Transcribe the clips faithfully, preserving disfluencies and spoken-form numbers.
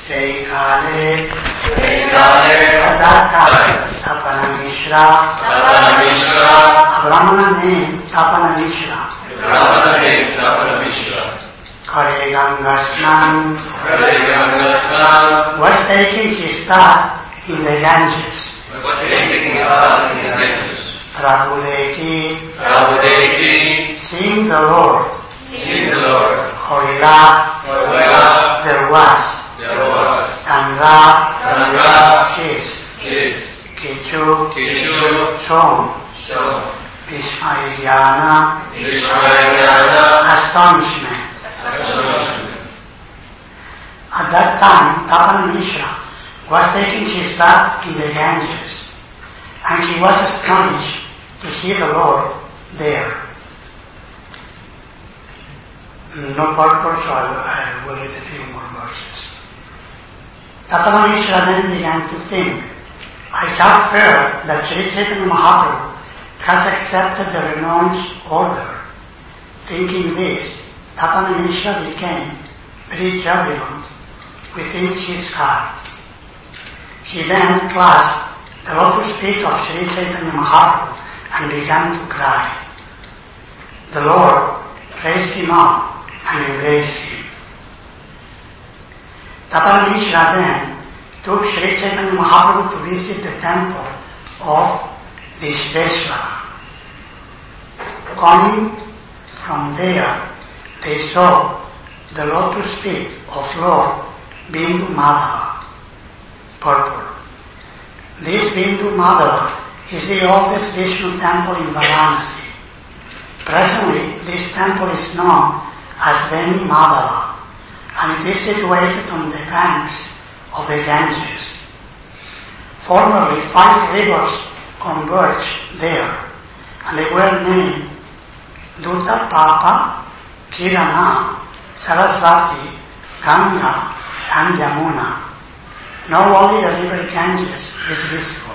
Seikale, Tadatta, Tapanamishra, a Brahmana named Tapanamishra, Kare Ganga Snan, was taking his bath in the Ganges. Prabhudeki, seeing the Lord, Horila, there was, Tanra, kiss, Kichu, shown, Vishmayana, astonishment. At that time, Tapanamishra was taking his bath in the Ganges, and he was astonished to see the Lord there. No purpose, so I will read a few more verses. Tapanamishra then began to think, I have heard that Sri Chaitanya Mahaprabhu has accepted the renounced order. Thinking this, Tapanamishra became very jubilant within his heart. He then clasped the lotus feet of Sri Chaitanya Mahaprabhu and began to cry. The Lord raised him up and embraced him. Tapanamishra then took Sri Chaitanya Mahaprabhu to visit the temple of Vishveshvara. Coming from there, they saw the lotus feet of Lord Bindu Madhava, purple. This Bindu Madhava is the oldest Vishnu temple in Varanasi. Presently, this temple is known as Veni Madhava, and it is situated on the banks of the Ganges. Formerly, five rivers converged there, and they were named Duta Papa, Kirana, Sarasvati, Ganga, and Yamuna. Now only the river Ganges is visible.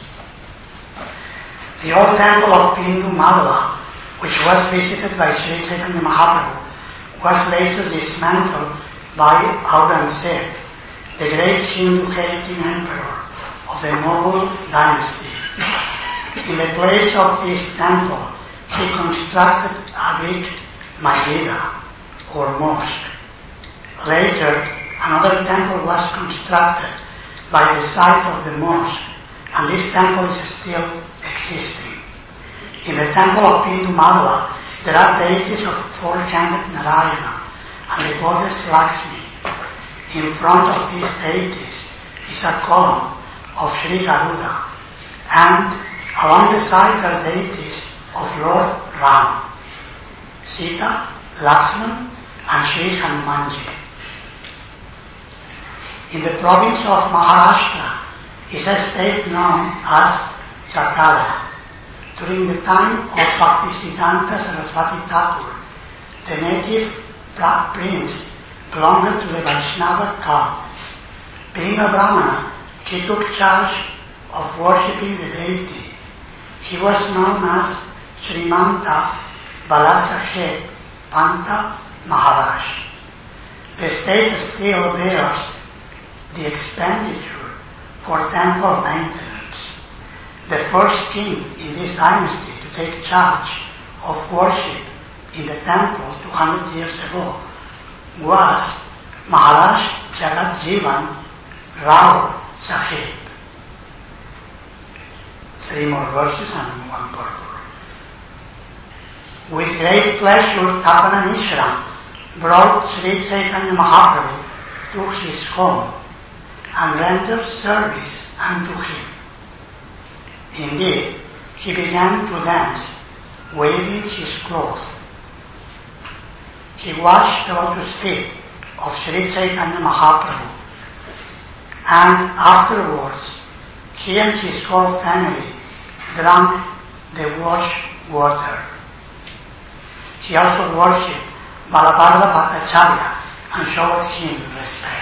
The old temple of Bindu Madhava, which was visited by Sri Chaitanya Mahaprabhu, was later dismantled by Aurangzeb, the great Hindu-hating emperor of the Mughal dynasty. In the place of this temple, he constructed a big masjida, or mosque. Later, another temple was constructed by the side of the mosque, and this temple is still existing. In the temple of Bindu Madhava, there are deities of four-handed Narayana and the goddess Lakshmi. In front of these deities is a column of Sri Garuda, and along the sides are deities of Lord Ram, Sita, Lakshman, and Sri Hanumanji. In the province of Maharashtra is a state known as Satara. During the time of Bhaktisiddhanta Saraswati Thakur, the native prince belonged to the Vaishnava cult. Being a Brahmana, he took charge of worshipping the deity. He was known as Srimanta Balasaheb Panta Maharaj. The state still bears the expenditure for temple maintenance. The first king in this dynasty to take charge of worship in the temple two hundred years ago was Maharaj Jagatjivan Rao Sahib. Three more verses and one purport. With great pleasure, Tapanamishra brought Sri Chaitanya Mahaprabhu to his home and rendered service unto him. Indeed, he began to dance, waving his cloth. He washed the lotus feet of Sri Chaitanya Mahaprabhu, and afterwards, he and his whole family drank the wash water. He also worshipped Balabhadra Bhattacharya and showed him respect.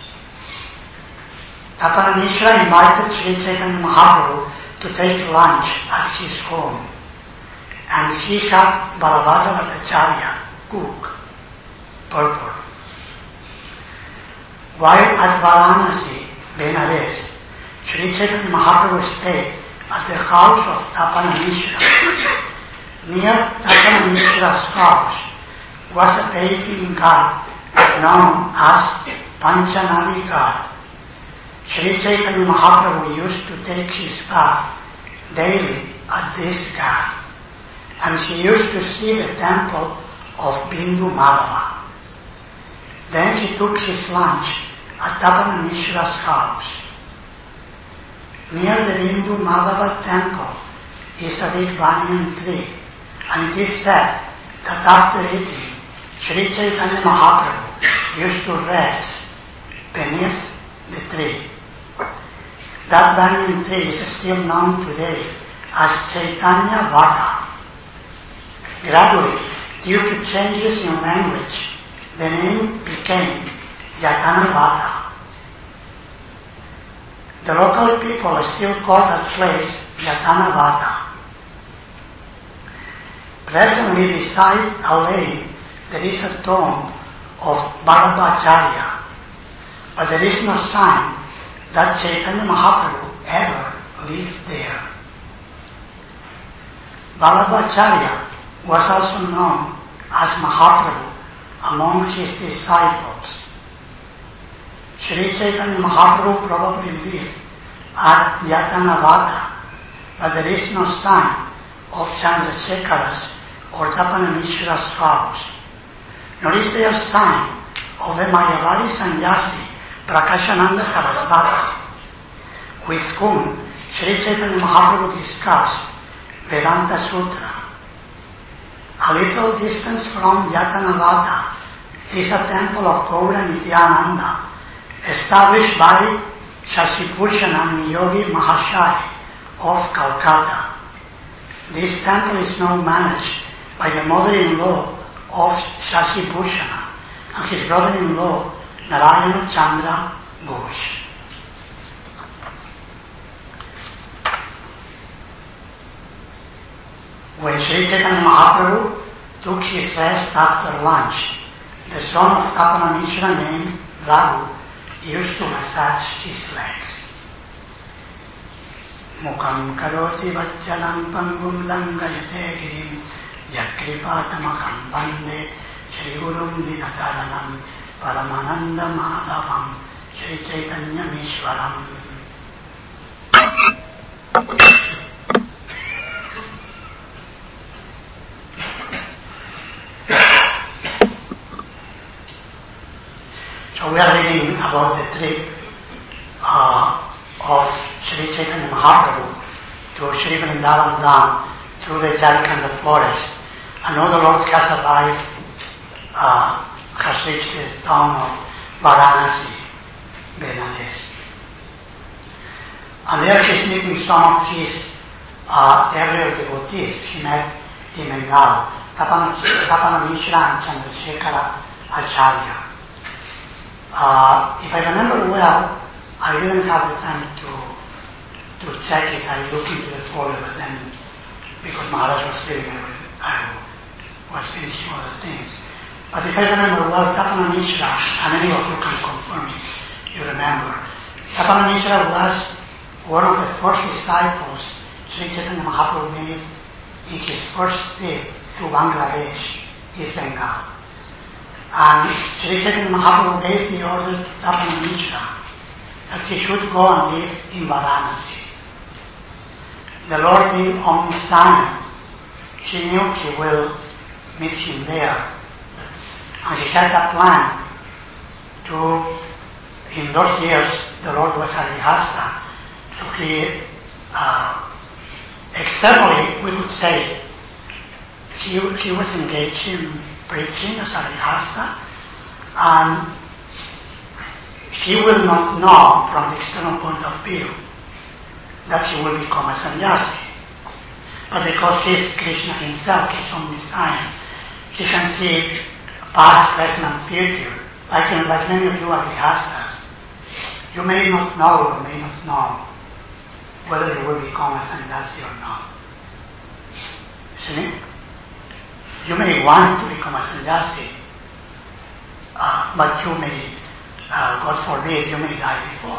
Tapanamishra invited Sri Chaitanya Mahaprabhu to take lunch at his home, and he had Balabhadra Bhattacharya cook purple. While at Varanasi, Benares, Sri Chaitanya Mahaprabhu stayed at the house of Tapana Mishra. Near Tapana Mishra's house was a bathing god known as Panchanadi god. Sri Chaitanya Mahaprabhu used to take his bath daily at this god, and he used to see the temple of Bindu Madhava. Then he took his lunch at Tapana Mishra's house. Near the Bindu Madhava temple is a big banyan tree, and it is said that after eating, Sri Chaitanya Mahaprabhu used to rest beneath the tree. That banyan tree is still known today as Chaitanya Vata. Gradually, due to changes in language, the name became Yatana Vata. The local people still call that place Yatana Vata. Presently, beside a lake, there is a tomb of Vallabhacharya, but there is no sign that Chaitanya Mahaprabhu ever lived there. Vallabhacharya was also known as Mahaprabhu among his disciples. Sri Chaitanya Mahaprabhu probably lived at Yatanavata, but there is no sign of Chandrasekhara's or Tapana Mishra's house, nor is there sign of the Mayavadi sannyasi Prakashananda Sarasvati, with whom Sri Chaitanya Mahaprabhu discussed Vedanta Sutra. A little distance from Yatanavata is a temple of Gaura Nityananda, established by Shashibhushan Yogi Mahashai of Calcutta. This temple is now managed by the mother-in-law of Shashibhushan and his brother-in-law Narayana Chandra Ghosh. When Sri Chaitanya Mahaprabhu took his rest after lunch, the son of Tapana Mishra named Raghu used to massage his legs. Mukam karoti vajjalam pangum langayate girim yat kripatamaham bande Shri Gurum dinataranam Paramananda Madhavam Shri Chaitanya Mishwaram. So we are reading about the trip uh, of Sri Chaitanya Mahaprabhu to Sri Vrindavan Dham through the Jharkhand forest. And now the Lord has arrived, uh, has reached the town of Varanasi, Benares. And there he is meeting some of his uh, earlier devotees. He met in Bengal, Tapana, Tapana Mishra and Chandrasekhara Acharya. Uh, if I remember well, I didn't have the time to to check it. I looked into the folder, but then because Maharaj was leaving, I was finishing other things. But if I remember well, Tapana Mishra, and any of you can confirm if you remember, Tapana Mishra was one of the first disciples Sri Chaitanya Mahaprabhu made in his first trip to Bangladesh, East Bengal. And Sri Chaitanya Mahaprabhu gave the order to Tapana Mishra that he should go and live in Varanasi. The Lord being omniscient, he knew he will meet him there. And he had a plan to, in those years, the Lord was a Grihastha, so he, uh, externally, we could say, he, he was engaged in preaching as a Grihastha, and he will not know from the external point of view that he will become a sannyasi. But because he is Krishna himself, he is omniscient, he can see past, present, and future. Like, like many of you are Grihasthas, you may not know or may not know whether you will become a sannyasi or not. Isn't it? You may want to become a sannyasi, uh, but you may uh, God forbid, you may die before.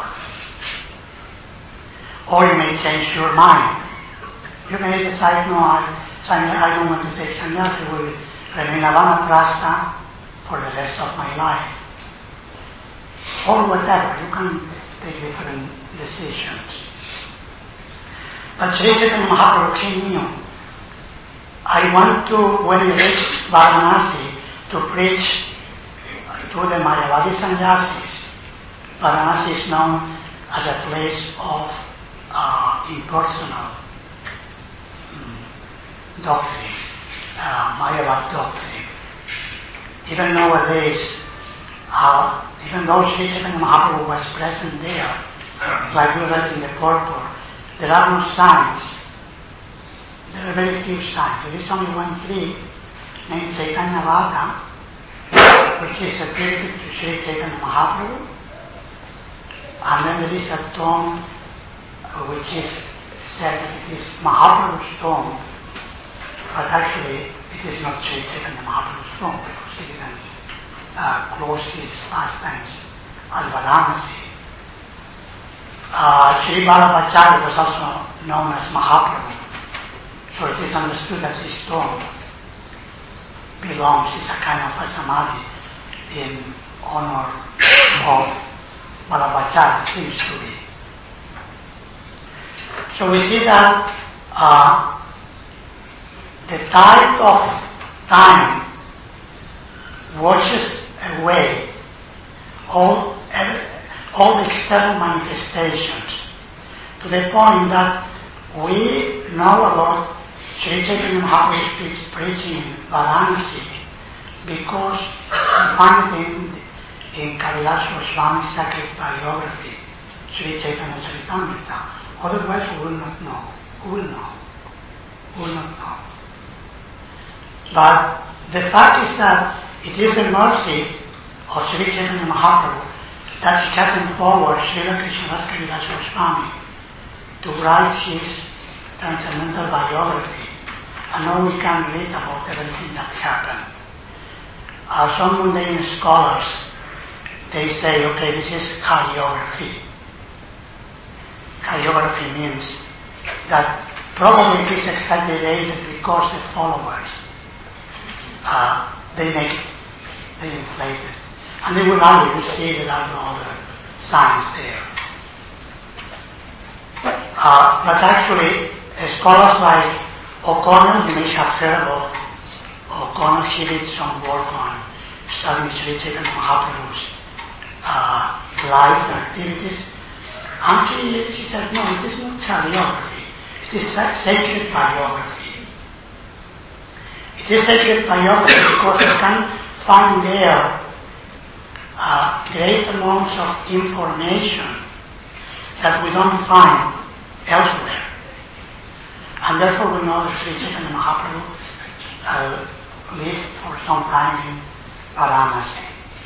Or you may change your mind. You may decide, no, I, I don't want to take sannyasa, I will remain a vanaprastha for the rest of my life. Or whatever, you can take different decisions. But Sri Chaitanya Mahaprabhu, he knew, I want to, when he reached Varanasi, to preach to the Mayavadi sannyasis. Varanasi is known as a place of uh, impersonal um, doctrine, uh, Mayavad doctrine. Even nowadays, uh, even though Sri Chaitanya Mahaprabhu was present there, like we read in the purport, there are no signs. There are very few signs. There is only one tree named Chaitanya Vada, which is attributed to Sri Chaitanya Mahaprabhu, and then there is a tomb which is said that it is Mahaprabhu's tomb, but actually it is not Sri Chaitanya Mahaprabhu's tomb because he didn't uh, close his pastimes at Varanasi. Uh, Sri Vallabhacharya was also known as Mahaprabhu, so it is understood that his tomb belongs, is a kind of a samadhi in honor of Vallabhacharya, seems to be. So we see that uh, the tide of time washes away all, every, all the external manifestations to the point that we know about Sri Chaitanya Mahaprabhu's preaching in Varanasi because we find it in, in Kailash Goswami's sacred biography, Sri Chaitanya Charitamrita. Otherwise we will not know. Who will know? Who will not know? But the fact is that it is the mercy of Sri Chaitanya Mahaprabhu that he has empowered Srila Krishnadas Kaviraj Goswami to write his transcendental biography. And now we can read about everything that happened. Uh, some mundane scholars, they say, okay, this is hagiography. Hagiography means that probably it is exaggerated because the followers, uh, they make it, they inflate it. And they will argue, you see, there are no other signs there. Uh, but actually, scholars like O'Connell, you may have heard about O'Connell, he did some work on studying Sri Chaitanya Mahaprabhu's uh, life and activities. And he, he said, no, it is not hagiography. It is sacred biography. It is sacred biography because you can find there uh, great amounts of information that we don't find elsewhere. And therefore we know that Sri Chaitanya Mahaprabhu uh, lived for some time in Varanasi.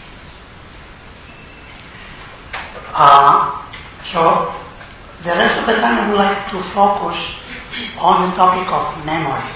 Uh, so the rest of the time I would like to focus on the topic of memory.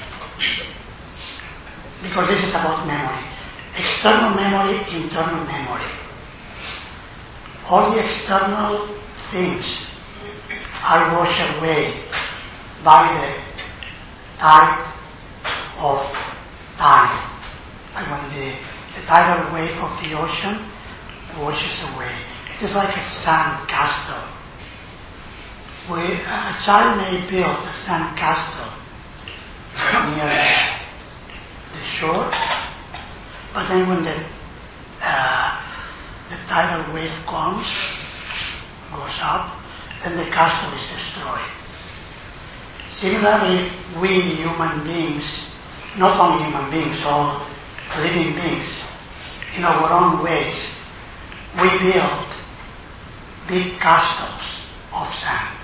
Because this is about memory. External memory, internal memory. All the external things are washed away by the tide of time. Like when the, the tidal wave of the ocean washes away. It is like a sand castle. We, a child may build a sand castle near the shore, but then when the, uh, the tidal wave comes, goes up, then the castle is destroyed. Similarly, we human beings, not only human beings, all living beings, in our own ways, we build big castles of sand.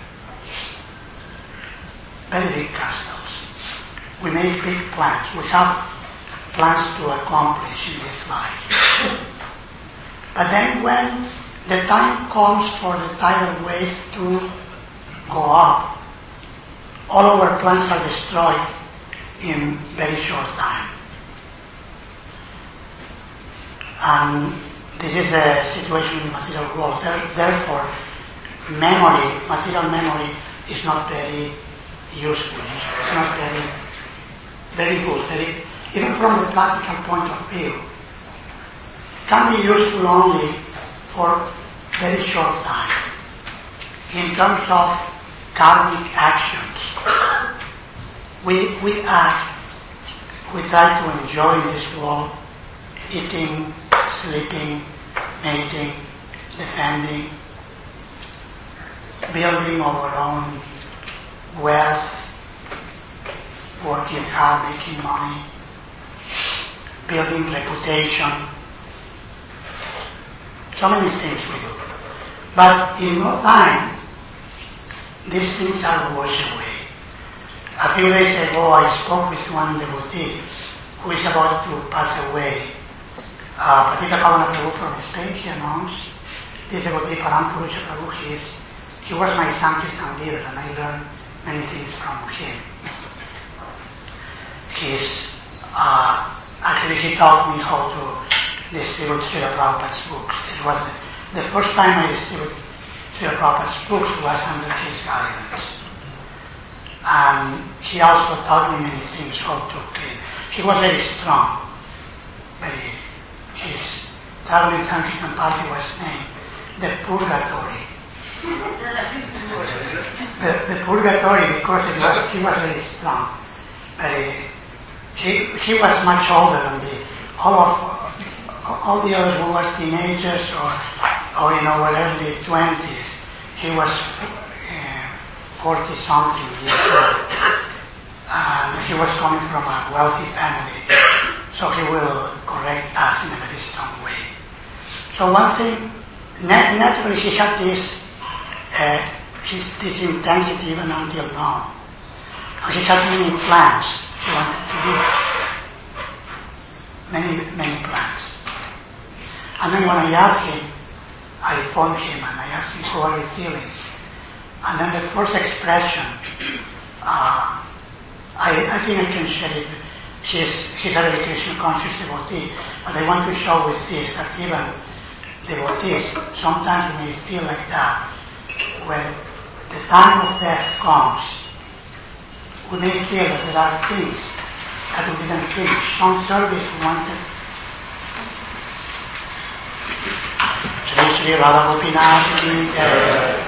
Very big castles. We make big plans. We have plans to accomplish in this life. But then when the time comes for the tidal wave to go up, all our plans are destroyed in very short time. And this is the situation in the material world. There, therefore, memory, material memory, is not very useful. It's not very, very good. Very, even from the practical point of view, can be useful only for very short time. In terms of karmic actions, we we act, we try to enjoy in this world, eating, sleeping, mating, defending, building our own wealth, working hard, making money, building reputation. So many things we do. But in no time, these things are washed away. A few days ago, I spoke with one devotee who is about to pass away. Uh, Patita Pavana Prabhu from Spain, he announced, this devotee Param Purusha Prabhu, he, is, he was my Sankirtan leader and I learned many things from him. He's, uh, actually he taught me how to distribute Srila Prabhupada's books. This was the, the first time I distributed Srila Prabhupada's books was under his guidance. And he also taught me many things, how to clean. He was very strong. Very, his traveling Sankirtan party was named the Purgatory. the, the Purgatory because it was, he was very strong. Very, he, he was much older than the, all of all the others who were teenagers or, or in our early twenties. He was forty-something years old. And he was coming from a wealthy family. So he will correct us in a very strong way. So one thing, nat- naturally he had this, uh, his, this intensity even until now. And he had many plans he wanted to do. Many, many plans. And then when I asked him, I phoned him and I asked him, how are you feeling? And then the first expression, uh, I, I think I can share it. He's, he's a very Krishna conscious devotee, but I want to show with this that even devotees, sometimes we may feel like that. When the time of death comes, we may feel that there are things that we didn't finish. Some service we wanted. Shri Shri Radha Gopinath Ki Jai.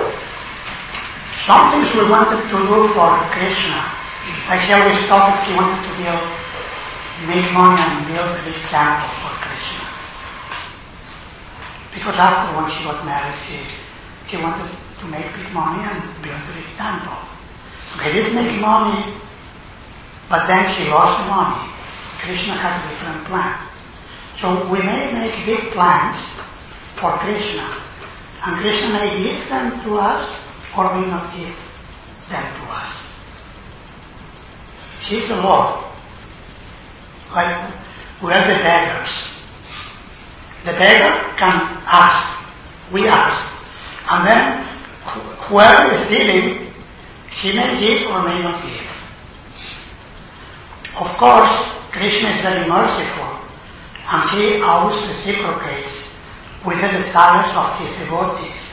Some things we wanted to do for Krishna. Like he always thought he wanted to build, make money and build a big temple for Krishna. Because after when she got married, he, he wanted to make big money and build a big temple. He did make money, but then he lost the money. Krishna had a different plan. So we may make big plans for Krishna, and Krishna may give them to us or may not give them to us. He's the Lord. Like we are the beggars. The beggar can ask. We ask. And then wh- whoever is giving, he may give or may not give. Of course, Krishna is very merciful and he always reciprocates with the desires of his devotees.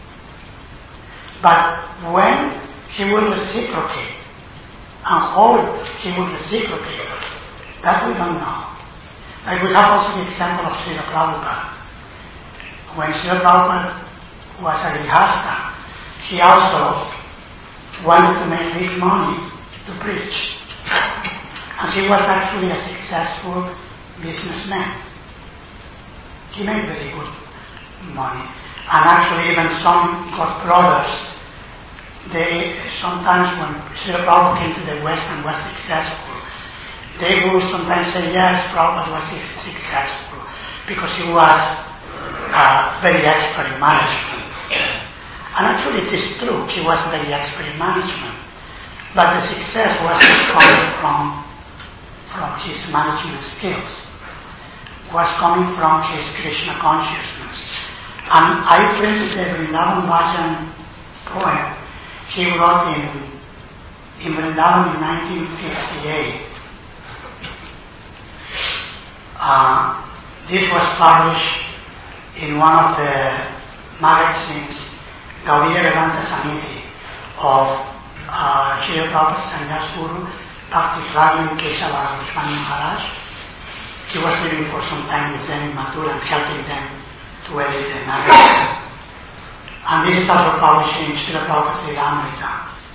But when he will reciprocate and how he will reciprocate, that we don't know. Like we have also the example of Srila Prabhupada. When Srila Prabhupada was a grihasta, he also wanted to make big money to preach. And he was actually a successful businessman. He made very good money. And actually even some God brothers, they sometimes when Srila Prabhupada came to the West and was successful, they will sometimes say, yes, Prabhupada was successful because he was uh, very expert in management. And actually it is true, he was very expert in management. But the success wasn't coming from, from his management skills. It was coming from his Krishna consciousness. And I printed the Vrindavan Bhajan poem he wrote in, in Vrindavan in nineteen fifty-eight. Uh, this was published in one of the magazines, Gaudiya Vedanta Samiti of uh, Srila Prabhupada Sannyas Guru, Bhakti Raghavan Keshava Goswami Maharaj. He was living for some time with them in Mathura and helping them to edit the magazine. And this is also published in Srila Prabhupada Lilamrita.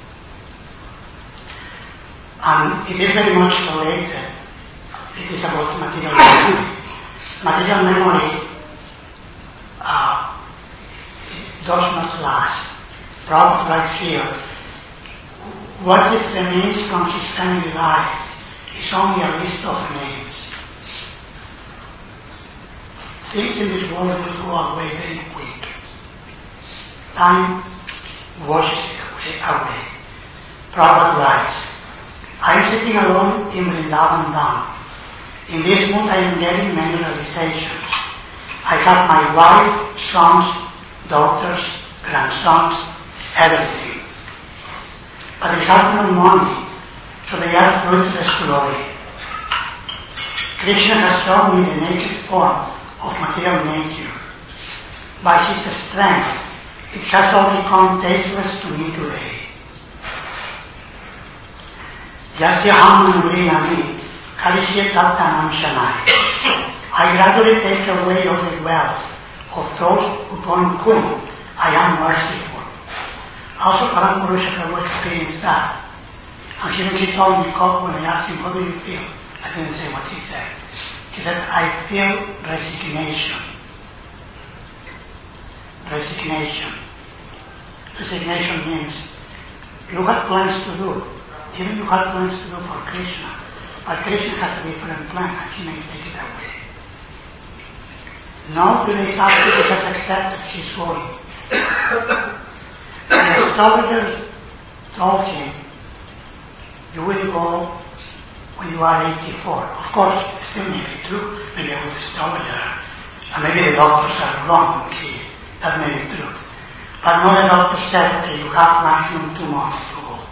And it is very much related. It is about material memory. Material memory uh, does not last. Prabhupada writes here, what it remains from his family life is only a list of names. Things in this world will go away very quick. Time washes it away. away. Prabhupada writes, I am sitting alone in Vrindavan Dham. In this mood I am getting many realizations. I have my wife, sons, daughters, grandsons, everything. But I have no money, so they are fruitless glory. Krishna has shown me the naked form of material nature. By his strength, it has all become tasteless to me today. Yasya ham manuriyami karishye tattanam shanai. I gradually take away all the wealth of those upon whom I am merciful. Also, Param Purusha Prabhu experienced that. And he, he told me, when I asked him, what do you feel? I didn't say what he said. He said, I feel resignation. Resignation. Resignation means you had plans to do. Even you had plans to do for Krishna. But Krishna has a different plan and he may take it away. Now today Sakti has accepted his going. The astrologer told him, you will go when you are eighty-four. Of course, it still may be true. Maybe I was astrologer. And maybe the doctors are wrong. Okay, that may be true. But no, the doctor said, okay, you have maximum two months to go.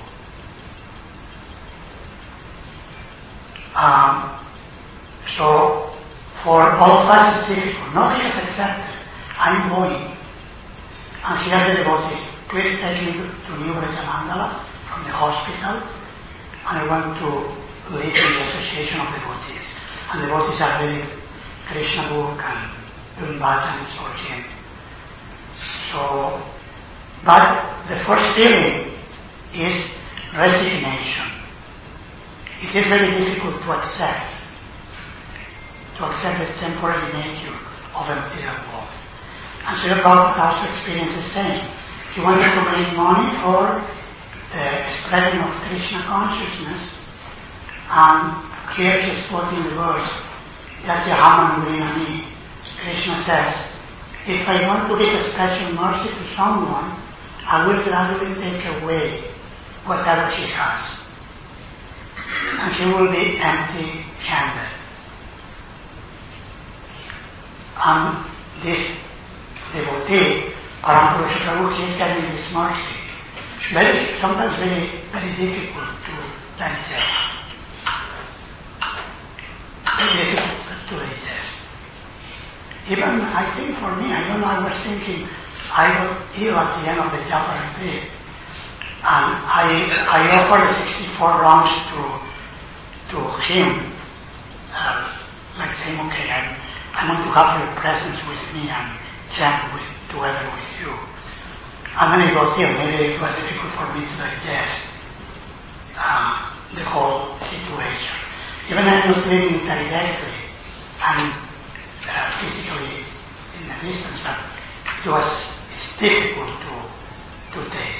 Um, so, for all of us it's difficult. Nobody has accepted. I'm going. And he has the devotees, please take me to New Braja from the hospital, and I want to live in the association of devotees. And the devotees are reading Krishna book and doing bhajans for him. So, but the first feeling is resignation. It is very difficult to accept, to accept the temporary nature of a material world. And Srila Prabhupada also experienced the same. He wanted to make money for the spreading of Krishna consciousness, and here he is quoting the verse, Yasya Haman Urinami. Krishna says, if I want to give a special mercy to someone, I will gradually take away whatever he has. And he will be empty-handed. And this devotee, Param Purusha Prabhu, he is getting this mercy. Very, sometimes very, very difficult to digest. Very difficult to digest. Even, I think for me, I don't know, I was thinking, I got ill at the end of the Japa retreat. And I, I offered the sixty-four rounds to, to him, uh, like saying, okay, I, I want to have your presence with me and chant with, together with you. And then I got ill. Maybe it was difficult for me to digest uh, the whole situation. Even I'm not living it directly, I'm uh, physically in a distance, but it was, it's difficult to, to take.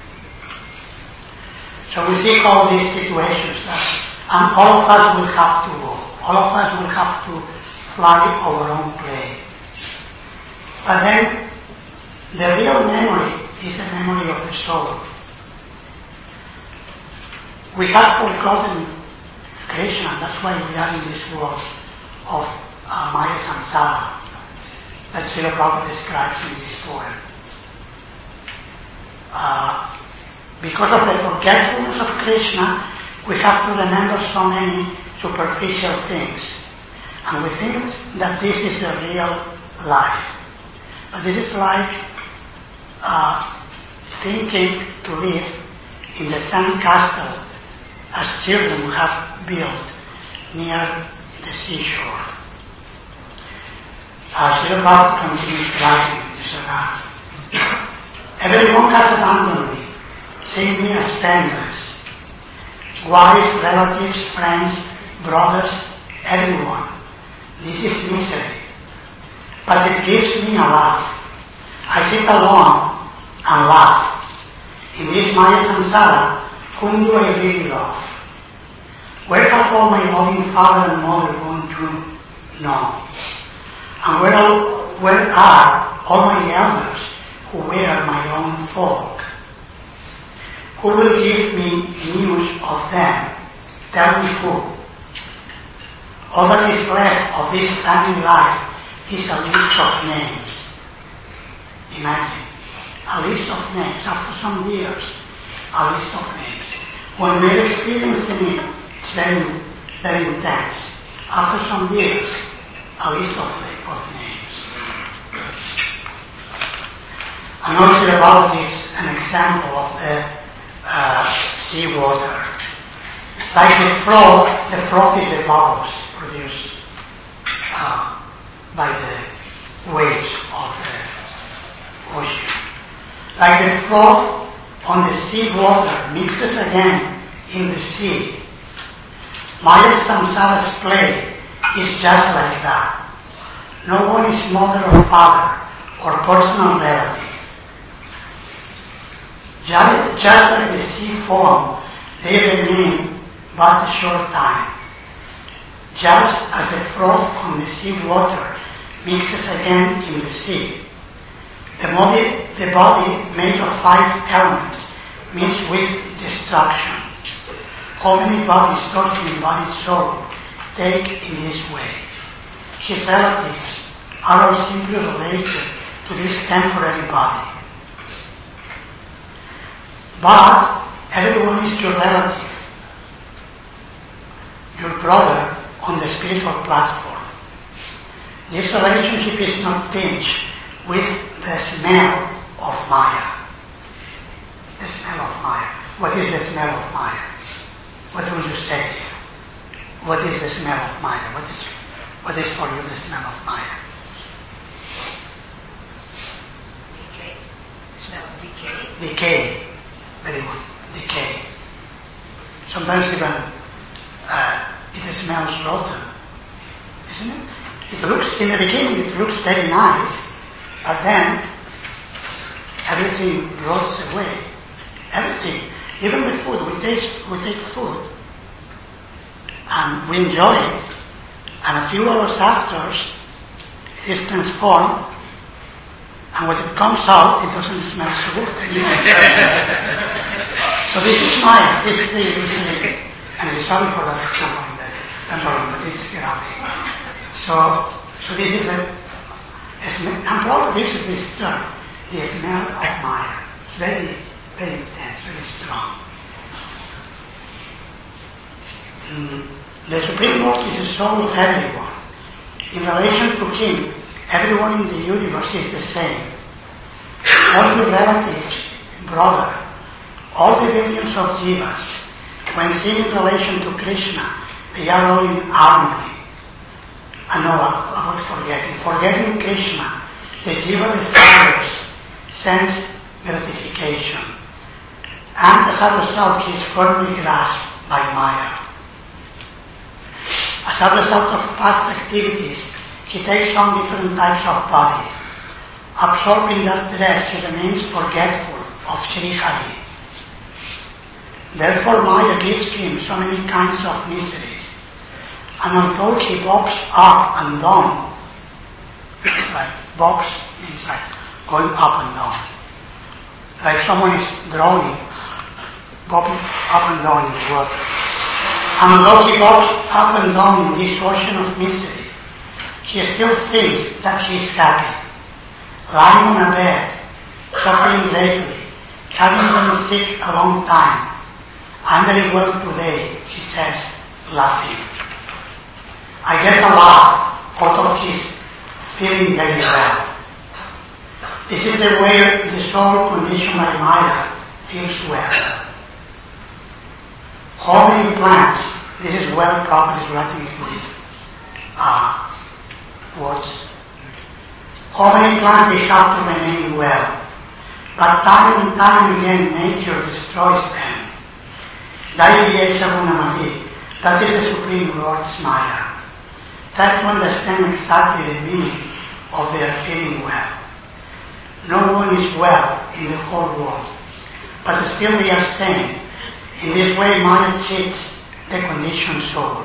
So we see all these situations that, and all of us will have to go. All of us will have to fly our own plane. But then, the real memory is the memory of the soul. We have forgotten Krishna, that's why we are in this world of uh, Maya Samsara that Srila Prabhupada describes in this poem. Uh, because of the forgetfulness of Krishna, we have to remember so many superficial things. And we think that this is the real life. But this is like uh, thinking to live in the sand castle as children have built near the seashore. Uh, Srila Prabhupada continues writing this regard. Everyone has abandoned me, seeing me as penniless. Wives, relatives, friends, brothers, everyone. This is misery. But it gives me a laugh. I sit alone and laugh. In this Maya Samsara, whom do I really love? Where have all my loving father and mother gone to? No. And where are, where are all my elders who were my own folk? Who will give me news of them? Tell me who. All that is left of this family life is a list of names. Imagine, a list of names. After some years, a list of names. When we're experiencing it, it's very, very intense. After some years, a list of, of names. And also about this, an example of the uh, sea water. Like the froth, the froth is the bubbles produced uh, by the waves of the ocean. Like the froth on the sea water mixes again in the sea. Maya Samsara's play is just like that. No one is mother or father or personal relative. Just, just like the sea foam, they remain but a short time. Just as the froth on the sea water mixes again in the sea. The body, the body made of five elements meets with destruction. How many bodies does the embodied soul take in this way? His relatives are all simply related to this temporary body. But everyone is your relative, your brother on the spiritual platform. This relationship is not tinged with the smell of Maya. The smell of Maya. What is the smell of Maya? What would you say? What is the smell of Maya? What is, what is for you the smell of Maya? Decay. The smell of decay. Decay. Very good. Decay. Sometimes even uh, it smells rotten, isn't it? It looks, in the beginning, it looks very nice, but then everything rots away. Everything. Even the food, we taste, we take food, and we enjoy it, and a few hours after, it is transformed, and when it comes out, it doesn't smell so good anymore. So this is Maya, this is the illusion, and I'm sorry for that example in the temple, but it's graphic. So, so this is a, a smell, and probably this is this term, the smell of Maya. It's very, very intense, very strong. Mm. The Supreme Lord is the soul of everyone. In relation to Him, everyone in the universe is the same. All your relatives, brother, all the billions of jivas, when seen in relation to Krishna, they are all in harmony. I know about forgetting. Forgetting Krishna, the jiva desires sense gratification. And as a result, he is firmly grasped by Maya. As a result of past activities, he takes on different types of body. Absorbing that dress, he remains forgetful of Sri Hari. Therefore, Maya gives him so many kinds of miseries. And although he bobs up and down, like bobs means like going up and down, like someone is drowning, bobbing up and down in the water. And although he bobs up and down in this ocean of misery, he still thinks that he is happy. Lying on a bed, suffering greatly, having been sick a long time. I'm very well today, he says, laughing. I get a laugh out of his feeling very well. This is the way the soul conditioned by Maya feels well. How many plants, this is well Prabhupada is writing it with uh, words. How many plants they have to remain well, but time and time again nature destroys them. That is the Supreme Lord's Maya. Try to understand exactly the meaning of their feeling well. No one is well in the whole world, but still they are saying, in this way Maya cheats the conditioned soul.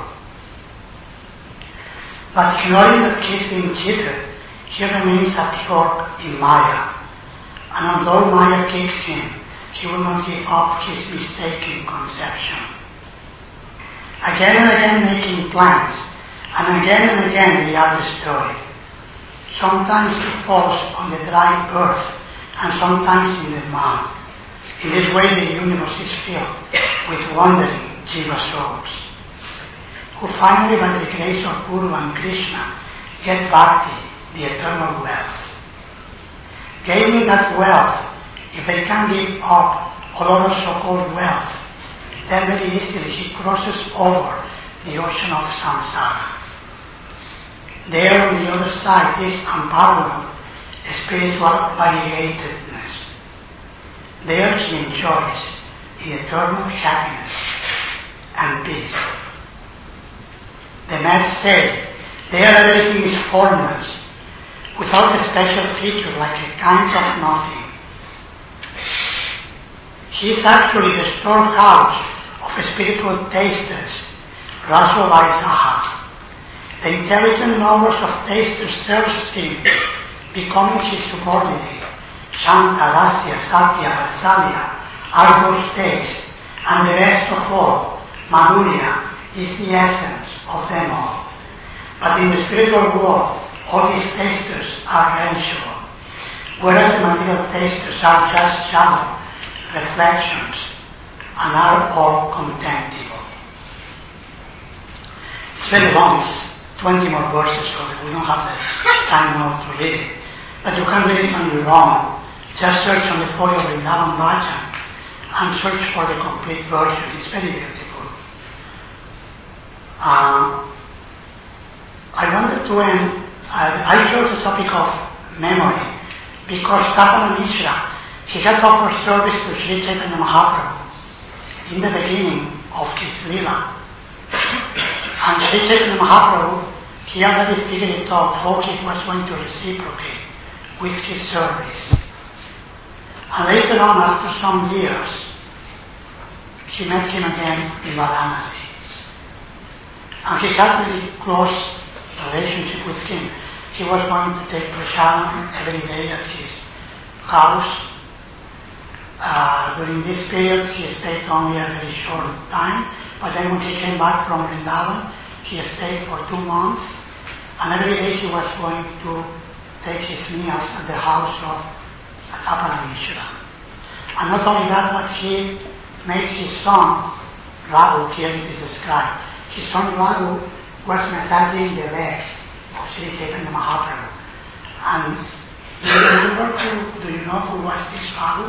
But ignoring that he is being cheated, he remains absorbed in Maya. And although Maya kicks him, he will not give up his mistaken conception. Again and again making plans, and again and again they are destroyed. Sometimes he falls on the dry earth, and sometimes in the mud. In this way the universe is filled with wandering Jiva souls, who finally by the grace of Guru and Krishna get Bhakti, the eternal wealth. Gaining that wealth, if they can give up all other so-called wealth, then very easily he crosses over the ocean of samsara. There on the other side is unparalleled spiritual variegatedness. There he enjoys the eternal happiness and peace. The Mets say, there everything is formless, without a special feature like a kind of nothing. He is actually the storehouse of spiritual tasters, Rasovaisaha. The intelligent knowers of tasters self-esteem, becoming his subordinate, Shanta, Rasya, Satya, Vatsalya, are those tastes, and the best of all, Madhurya, is the essence of them all. But in the spiritual world, all these tasters are relishable, whereas the material tasters are just shadow, reflections, and are all contemptible. It's very long, it's twenty more verses, so that we don't have the time now to read it. But you can read it on your own. Just search on the folio of Vrindavan Bhajan and search for the complete version. It's very beautiful. Uh, I wanted to end, uh, I chose the topic of memory because Kapana Mishra, he had offered service to Sri Chaitanya Mahaprabhu in the beginning of his Leela. And Sri Chaitanya Mahaprabhu, he already figured it out how he was going to reciprocate with his service. And later on, after some years, he met him again in Varanasi. And he had a very close relationship with him. He was going to take prasadam every day at his house. Uh, during this period, he stayed only a very short time, but then when he came back from Vrindavan, he stayed for two months, and every day he was going to take his meals at the house of Tapana Mishra. And not only that, but he made his son, Raghu, here it is described, his son Raghu was massaging the legs of Sri Chaitanya Mahaprabhu. And do you remember who, do you know who was this Raghu?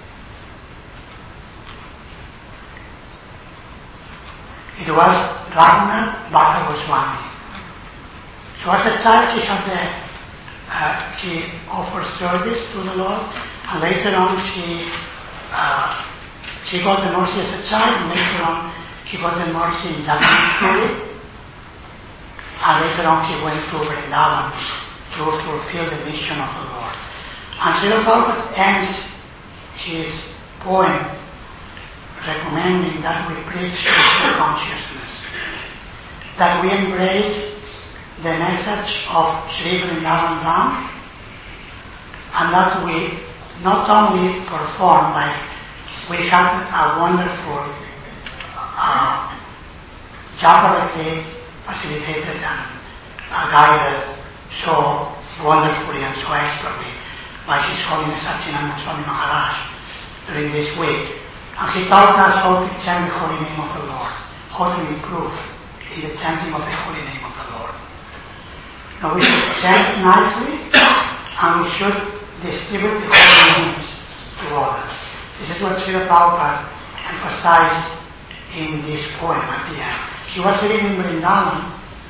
It was Raghunath Bhatta Goswami. So as a child he had the, uh, he offered service to the Lord, and later on he uh, he got the mercy as a child, and later on he got the mercy in Jagannath Puri, and later on he went to Vrindavan to fulfill the mission of the Lord. And Srila Prabhupada ends his poem recommending that we preach Krishna consciousness, that we embrace the message of Sri Vrindavan Dham, and that we not only perform like we had a wonderful uh, Japa retreat facilitated and uh, guided so wonderfully and so expertly by His Holiness Satchidananda Swami Maharaj during this week. And he taught us how to chant the holy name of the Lord, how to improve in the chanting of the holy name of the Lord. Now we should chant nicely, and we should distribute the holy names to others. This is what Srila Prabhupada emphasized in this poem at the end. He was living in Vrindavan,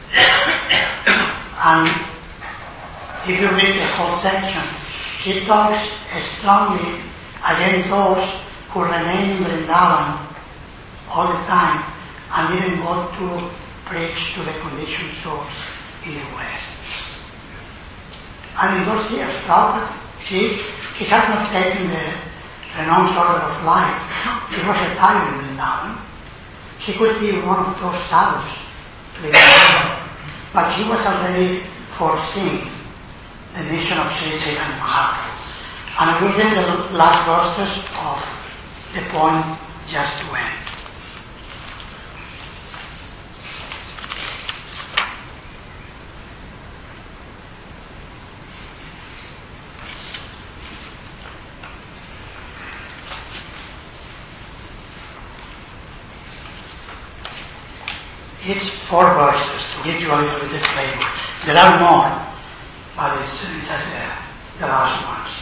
and if you read the whole section, he talks strongly against those who remain in Vrindavan all the time and didn't go to preach to the conditioned souls in the West. And in those years, Prabhupada, he, he had not taken the renounced order of life. He was retired in Vrindavan. He could be one of those sadhus, but he was already foreseeing the mission of Sri Chaitanya Mahaprabhu. And I will read the last verses of the poem just to end. It's four verses to give you a little bit of flavor. There are more, but it's just the, the last ones.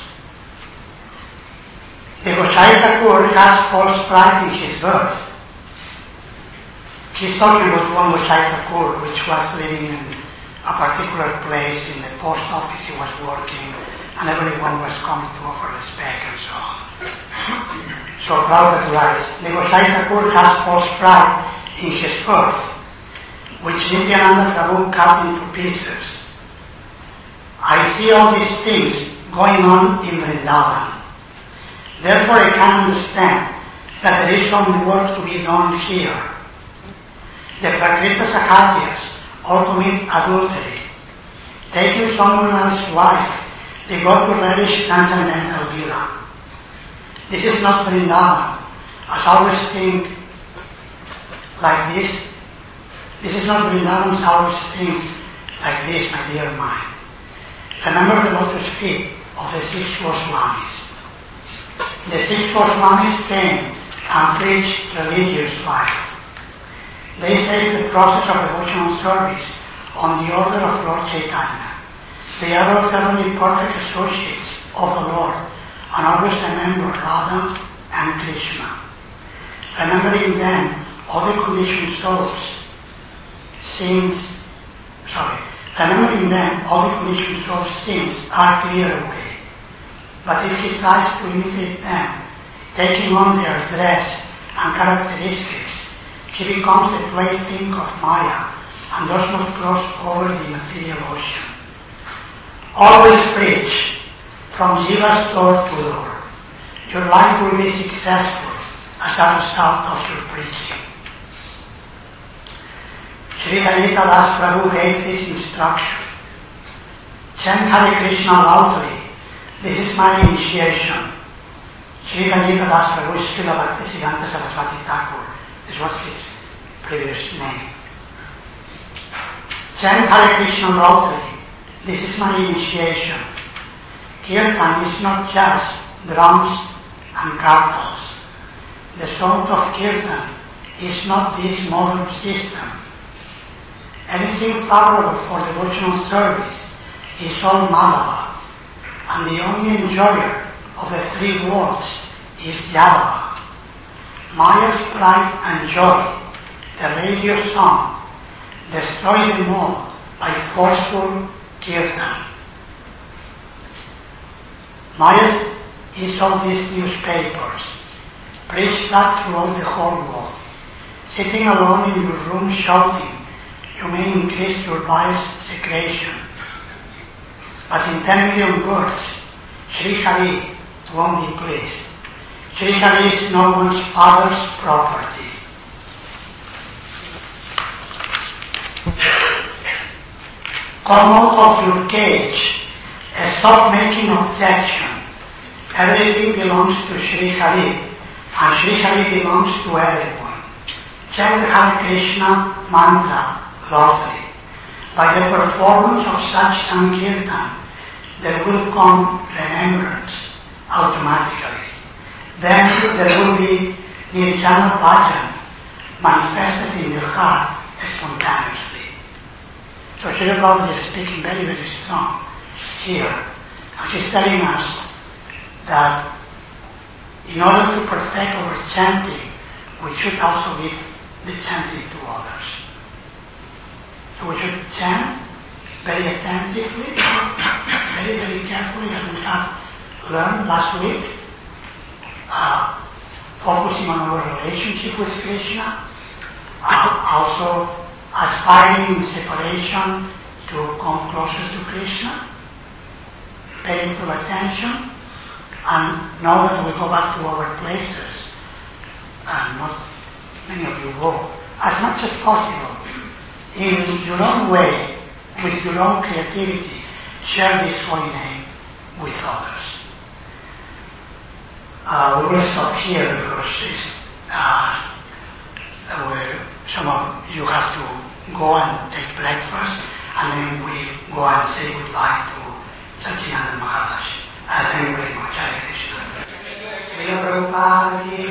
The Gosai Thakur has false pride in his birth. He's talking about one Gosai Thakur which was living in a particular place in the post office he was working, and everyone was coming to offer respect and so on. So Prabhupada writes, the Gosai Thakur has false pride in his birth, which Nityananda Prabhu cut into pieces. I see all these things going on in Vrindavan. Therefore I can understand that there is some work to be done here. The Prakrita Sakhatyas all commit adultery. Taking someone else's wife, they go to relish transcendental lila. This is not Vrindavan. As I always think like this, This is not Vrindavan's always think like this, my dear mind. Remember the lotus feet of the six Goswamis. The six Goswamis came and preached religious life. They saved the process of devotional service on the order of Lord Chaitanya. They are utterly perfect associates of the Lord and always remember Radha and Krishna. Remembering them, all the conditioned souls sins, sorry, remembering them, all the conditioned souls' sins are cleared away. But if he tries to imitate them, taking on their dress and characteristics, he becomes the plaything of Maya and does not cross over the material ocean. Always preach from Jiva's door to door. Your life will be successful as a result of your preaching. Sri Dalita Das Prabhu gave this instruction. Chant Hare Krishna loudly. This is my initiation. Sri Dalita Das Prabhu is Srila Bhaktisiddhanta Saraswati Thakur. This was his previous name. Chant Hare Krishna loudly. This is my initiation. Kirtan is not just drums and kartals. The sound of Kirtan is not this modern system. Anything favorable for devotional service is all Madhava, and the only enjoyer of the three worlds is Yadava. Maya's pride and joy, the radio song, destroy them all by forceful kirtan. Maya is all these newspapers. Preach that throughout the whole world. Sitting alone in your room shouting, you may increase your bile's secretion. But in ten million births, Sri Hari won't be pleased. Sri Hari is no one's father's property. Come out of your cage and stop making objection. Everything belongs to Sri Hari, and Sri Hari belongs to everyone. Chant the Hare Krishna mantra loudly. By the performance of such Sankirtan, there will come remembrance automatically. Then there will be Nirjana Bhajan manifested in your heart spontaneously. So Srila Prabhupada is speaking very, very strong here which is telling us that in order to perfect our chanting, we should also give the chanting to others. So we should chant very attentively, very, very carefully, as we have learned last week, uh, focusing on our relationship with Krishna, uh, also aspiring in separation to come closer to Krishna, paying full attention, and know that we go back to our places, and not many of you go, as much as possible, in your own way, with your own creativity, share this holy name with others. Uh, we will stop here because it's uh, where some of you have to go and take breakfast, and then we go and say goodbye to Satchidananda Maharaj. Uh, thank you very much. Hare Krishna. Prabhupada